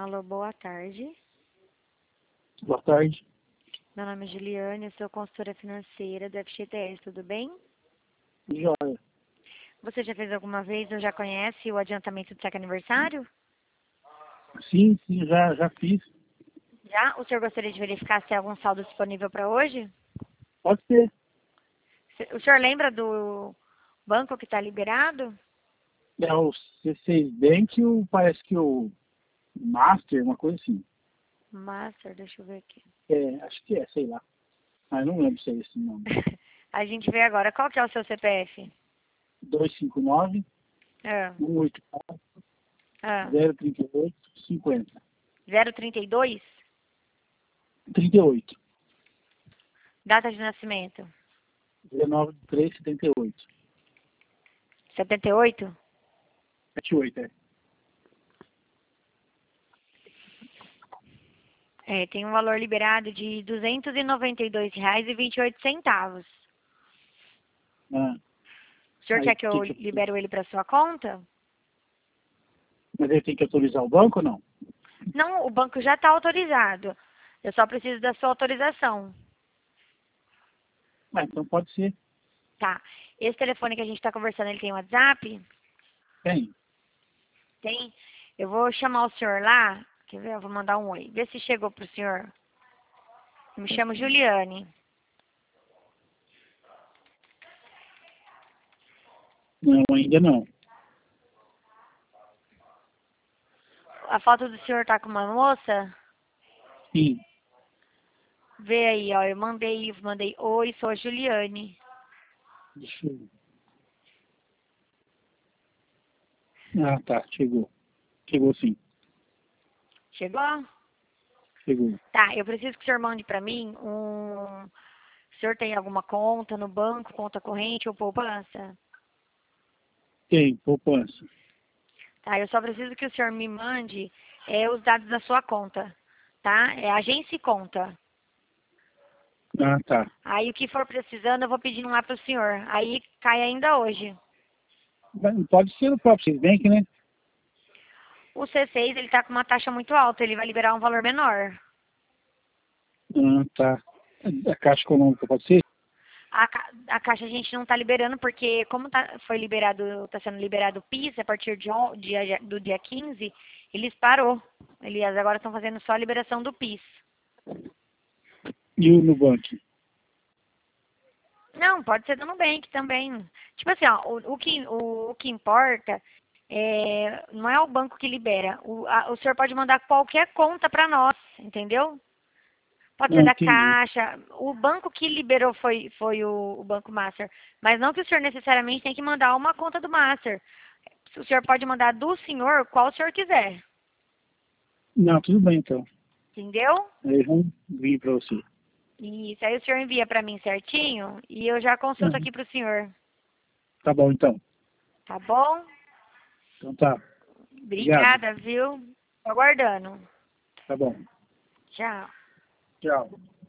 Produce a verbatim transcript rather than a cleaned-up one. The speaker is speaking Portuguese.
Alô, boa tarde. Boa tarde. Meu nome é Juliane, eu sou consultora financeira do F G T S, tudo bem? Joia. Você já fez alguma vez ou já conhece o adiantamento do cheque aniversário? Sim, sim, já, já fiz. Já? O senhor gostaria de verificar se tem algum saldo disponível para hoje? Pode ser. Se- O senhor lembra do banco que está liberado? É o C seis Bank, o, parece que o Master, uma coisa assim. Master, deixa eu ver aqui. É, acho que é, sei lá. Mas não lembro se é esse nome. A gente vê agora. Qual que é o seu C P F? dois cinco nove, Ah, um oito quatro, ah. zero três oito, cinquenta. zero trinta e dois? trinta e oito. Data de nascimento? dezenove de três de setenta e oito. setenta e oito? setenta e oito, é. É, tem um valor liberado de duzentos e noventa e dois reais e vinte e oito centavos. Ah, O senhor aí, quer que que eu que, libero ele para sua conta? mas ele tem que autorizar o banco ou não? Não, o banco já está autorizado. Eu só preciso da sua autorização. Ah, então pode ser. Tá. Esse telefone que a gente está conversando, ele tem WhatsApp? Tem. Tem. Eu vou chamar o senhor lá. Quer ver? Eu vou mandar um oi. Vê se chegou pro senhor. Eu me chamo Juliane. Não, ainda não. A foto do senhor tá com uma moça? Sim. Vê aí, ó. Eu mandei, mandei oi, sou a Juliane. Deixa eu... Ah, tá. Chegou. Chegou sim. Chegou? Chegou. Tá, eu preciso que o senhor mande pra mim um... O senhor tem alguma conta no banco, conta corrente ou poupança? Tem, poupança. Tá, eu só preciso que o senhor me mande é, os dados da sua conta, tá? É agência e conta. Ah, tá. Aí o que for precisando eu vou pedindo lá pro senhor. Aí cai ainda hoje. Mas pode ser no próprio Citibank, né? O C seis, ele tá com uma taxa muito alta, ele vai liberar um valor menor. Ah, tá. A Caixa Econômica pode ser? A, ca- a Caixa a gente não tá liberando porque como tá, foi liberado, tá sendo liberado o PIS a partir de on, dia, do dia quinze, eles parou. Eles agora estão fazendo só a liberação do PIS. E o Nubank? Não, pode ser do Nubank também. Tipo assim, ó, o, o, que, o, o que importa é, não é o banco que libera. O, a- o senhor pode mandar qualquer conta para nós, entendeu? Pode ser Não, da entendi. Caixa. O banco que liberou foi, foi o, o Banco Master. Mas não que o senhor necessariamente tem que mandar uma conta do Master. O senhor pode mandar do senhor qual o senhor quiser. Não, tudo bem então. Entendeu? Aí vamos vir para você. Isso. Aí o senhor envia para mim certinho e eu já consulto Uhum. aqui para o senhor. Tá bom então. Tá bom? Então tá. Obrigado. Obrigada, viu? Tô aguardando. Tá bom. Tchau. Tchau.